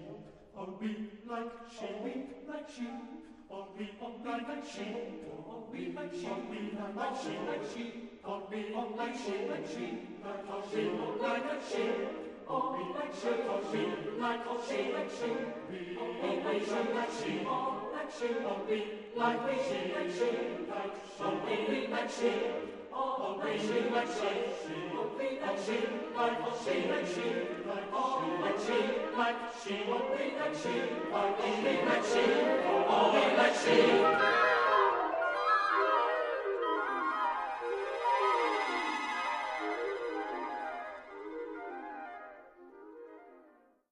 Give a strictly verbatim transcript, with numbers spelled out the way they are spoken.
Are we like sheep? Are we like sheep? Are we like sheep? Are we like sheep? Are we like sheep? Like sheep? Are we like sheep? Like sheep? Are we like sheep? Are we like sheep? Are we like sheep? Like sheep? Are we like sheep? Like sheep? Like sheep? Are we like sheep? Like sheep? Are we like sheep? Are we like sheep? Are we like sheep? Like sheep? Like sheep? Like sheep? Like sheep? Are we like sheep? Are we like sheep? Are we like sheep?